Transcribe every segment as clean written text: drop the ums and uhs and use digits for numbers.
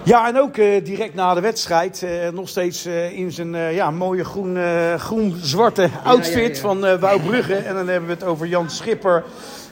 Ja, en ook direct na de wedstrijd nog steeds in zijn mooie groen-zwarte outfit van Wouw Brugge. En dan hebben we het over Jan Schipper.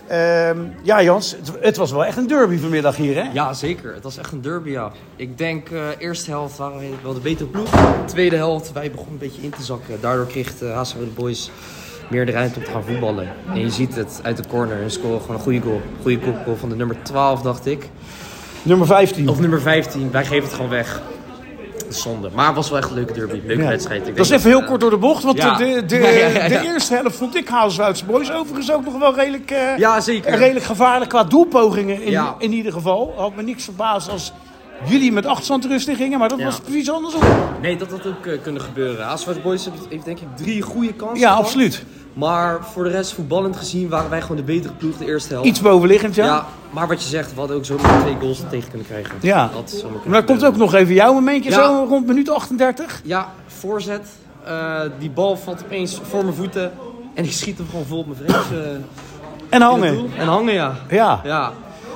Jans, het was wel echt een derby vanmiddag hier, hè? Ja, zeker. Het was echt een derby, ja. Ik denk, eerste helft waren we wel de betere ploeg. Tweede helft, wij begonnen een beetje in te zakken. Daardoor kreeg de HSV Boys meer de ruimte om te gaan voetballen. En je ziet het uit de corner. En scoren gewoon een goede goal. Goede kopgoal van de nummer 12, dacht ik. Nummer 15. Of nummer 15. Wij geven het gewoon weg. Zonde. Maar het was wel echt een leuke derby. Leuke wedstrijd. Dat is even heel kort door de bocht. Want de eerste helft vond ik HSV Boys overigens ook nog wel redelijk, zeker. Redelijk gevaarlijk qua doelpogingen in ieder geval. Had me niks verbaasd als jullie met achterstand rustig gingen. Maar dat was precies andersom. Nee, dat had ook kunnen gebeuren. HSV Boys heeft denk ik 3 goede kansen gehad. Ja, absoluut. Maar voor de rest, voetballend gezien, waren wij gewoon de betere ploeg de eerste helft. Iets bovenliggend, ja. Ja, maar wat je zegt, we hadden ook zomaar 2 goals tegen kunnen krijgen. Ja, maar dan komt ook nog even jouw momentje zo rond minuut 38. Ja, voorzet. Die bal valt opeens voor mijn voeten. En ik schiet hem gewoon vol op mijn vrees. En hangen. En hangen, ja.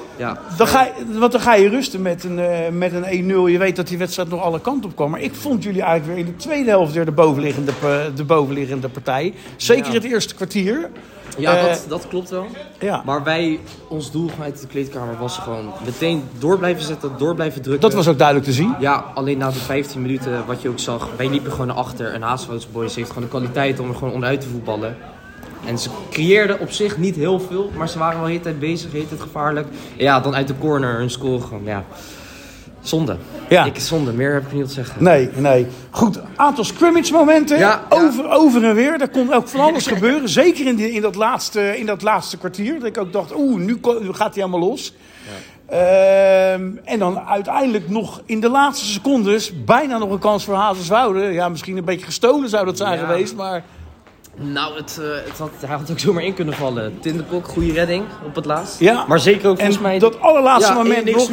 Dan ga je rusten met een 1-0. Je weet dat die wedstrijd nog alle kanten op kwam. Maar ik vond jullie eigenlijk weer in de tweede helft weer de bovenliggende partij. Zeker het eerste kwartier. Ja, dat klopt wel. Ja. Maar ons doel vanuit de kleedkamer was gewoon meteen door blijven zetten, door blijven drukken. Dat was ook duidelijk te zien. Ja, alleen na de 15 minuten, wat je ook zag, wij liepen gewoon naar achter. En HSV Boys heeft gewoon de kwaliteit om er gewoon onderuit te voetballen. En ze creëerden op zich niet heel veel, maar ze waren wel de hele tijd bezig, de hele tijd gevaarlijk. Ja, dan uit de corner een score gewoon, zonde. Ja. Zonde, meer heb ik niet te zeggen. Nee. Goed, aantal scrimmage momenten, over en weer. Daar kon ook van alles gebeuren. Zeker in dat laatste kwartier. Dat ik ook dacht, nu gaat hij helemaal los. Ja. En dan uiteindelijk nog in de laatste secondes bijna nog een kans voor Hazerswoude. Ja, misschien een beetje gestolen zou dat zijn geweest, maar... Nou, hij had ook zomaar in kunnen vallen. Tindekok, goede redding op het laatst. Ja. Maar zeker ook volgens mij... dat allerlaatste moment nog...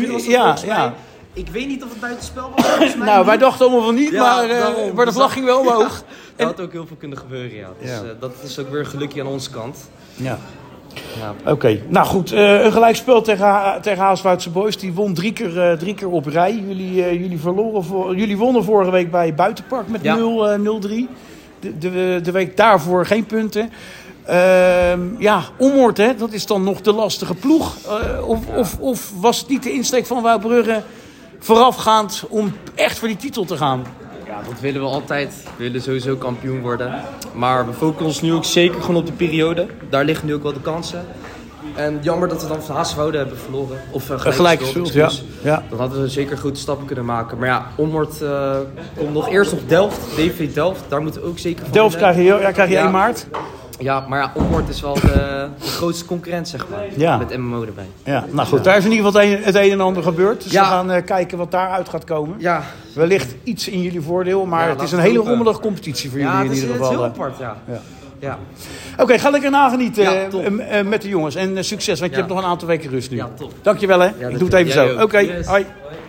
Ik weet niet of het buitenspel was volgens mij. Nou, wij dachten allemaal van niet, maar de vlag ging wel omhoog. Er had ook heel veel kunnen gebeuren, ja. Dus dat is ook weer een gelukje aan onze kant. Ja. Oké. Nou goed, een gelijkspel tegen HSV Boys. Die won drie keer op rij. Jullie wonnen vorige week bij Buitenpark met 0-3. De week daarvoor geen punten. Ommoord, hè? Dat is dan nog de lastige ploeg. Of was het niet de insteek van Wouw Brugge voorafgaand om echt voor die titel te gaan? Ja, dat willen we altijd. We willen sowieso kampioen worden. Maar we focussen ons nu ook zeker gewoon op de periode. Daar liggen nu ook wel de kansen. En jammer dat we dan van Hazerswoude hebben verloren. Of gelijk gespeeld, ja. Dan hadden we zeker grote stappen kunnen maken. Maar ja, Ommoord komt nog eerst op Delft. DV Delft, daar moeten we ook zeker van Delft krijg je 1 maart. Ja, maar Ommoord is wel de grootste concurrent, zeg maar. Ja. Met MMO erbij. Ja, nou goed, daar is in ieder geval het een en ander gebeurd. Dus we gaan kijken wat daaruit gaat komen. Ja. Wellicht iets in jullie voordeel, maar het is een hele rommelige competitie voor jullie in ieder geval. Ja, het is heel apart, ja. Oké, ga lekker nagenieten met de jongens. En succes, want je hebt nog een aantal weken rust nu. Ja, top. Dankjewel, hè. Ik doe het even zo. Oké, hoi.